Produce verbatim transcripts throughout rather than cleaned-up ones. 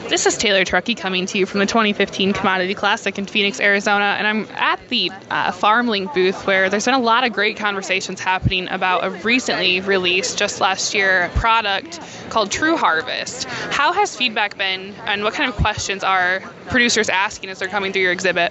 This is Taylor Truckee coming to you from the twenty fifteen Commodity Classic in Phoenix, Arizona, and I'm at the uh, FarmLink booth where there's been a lot of great conversations happening about a recently released, just last year, product called True Harvest. How has feedback been, and what kind of questions are producers asking as they're coming through your exhibit?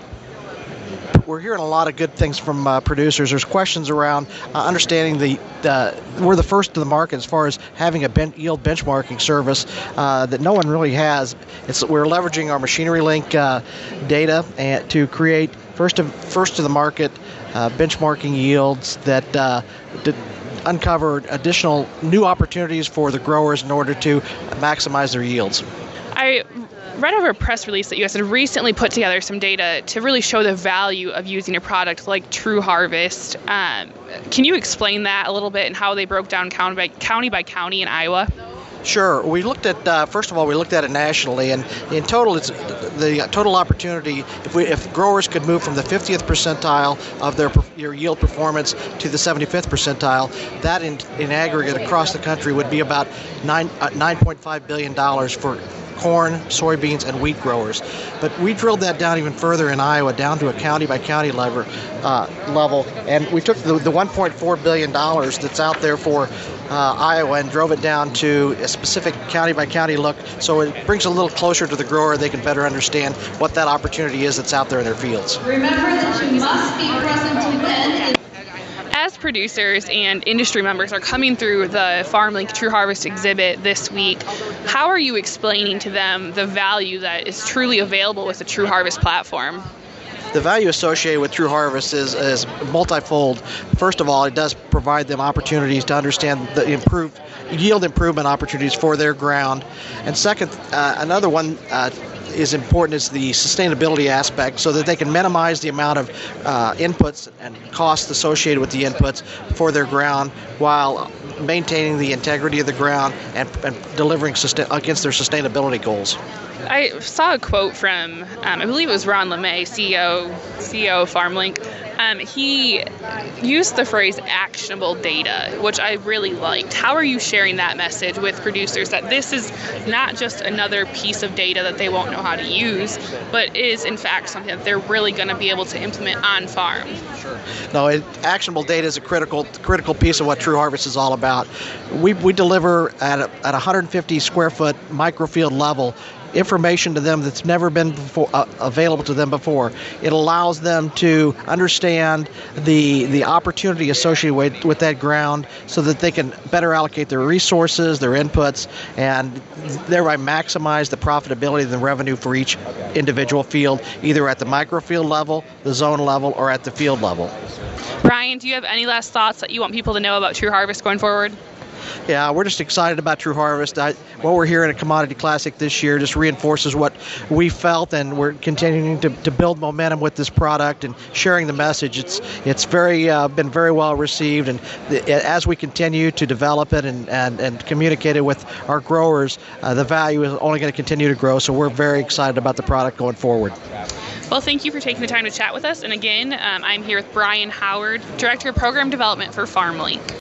We're hearing a lot of good things from uh, producers. There's questions around uh, understanding the, the we're the first to the market as far as having a ben- yield benchmarking service uh, that no one really has. It's we're leveraging our MachineryLink uh, data and to create first to first to the market uh, benchmarking yields that uh, to uncover additional new opportunities for the growers in order to maximize their yields. I read over a press release that you guys had recently put together some data to really show the value of using a product like True Harvest. Um, can you explain that a little bit and how they broke down county by county, by county in Iowa? Sure. We looked at, uh, first of all, we looked at it nationally, and in total, it's the total opportunity, if we, if growers could move from the fiftieth percentile of their, their yield performance to the seventy-fifth percentile, that in, in aggregate across the country would be about nine, uh, nine point five billion dollars for corn, soybeans, and wheat growers. But we drilled that down even further in Iowa, down to a county-by-county level, uh, level, and we took the, the one point four billion dollars that's out there for uh, Iowa and drove it down to a specific county-by-county look, so it brings a little closer to the grower. They can better understand what that opportunity is that's out there in their fields. Remember that you must be present to win. As producers and industry members are coming through the FarmLink True Harvest exhibit this week, how are you explaining to them the value that is truly available with the True Harvest platform? The value associated with True Harvest is, is multifold. First of all, it does provide them opportunities to understand the improved yield improvement opportunities for their ground. And second, uh, another one uh, is important is the sustainability aspect, so that they can minimize the amount of uh, inputs and costs associated with the inputs for their ground while maintaining the integrity of the ground and, and delivering sustain- against their sustainability goals. I saw a quote from, um, I believe it was Ron LeMay, C E O, C E O of FarmLink. Um, he used the phrase actionable data, which I really liked. How are you sharing that message with producers that this is not just another piece of data that they won't know how to use, but is in fact something that they're really going to be able to implement on farm? Sure. No, it, actionable data is a critical critical piece of what True Harvest is all about. We we deliver at a, at one hundred fifty square foot microfield level information to them that's never been before, uh, available to them before. It allows them to understand the the opportunity associated with, with that ground so that they can better allocate their resources, their inputs, and thereby maximize the profitability and the revenue for each individual field, either at the microfield level, the zone level, or at the field level. Brian, do you have any last thoughts that you want people to know about True Harvest going forward? Yeah, we're just excited about True Harvest. I, what we're hearing at Commodity Classic this year just reinforces what we felt, and we're continuing to, to build momentum with this product and sharing the message. It's it's very uh, been very well received, and the, as we continue to develop it and, and, and communicate it with our growers, uh, the value is only going to continue to grow. So we're very excited about the product going forward. Well, thank you for taking the time to chat with us. And again, um, I'm here with Brian Howard, Director of Program Development for FarmLink.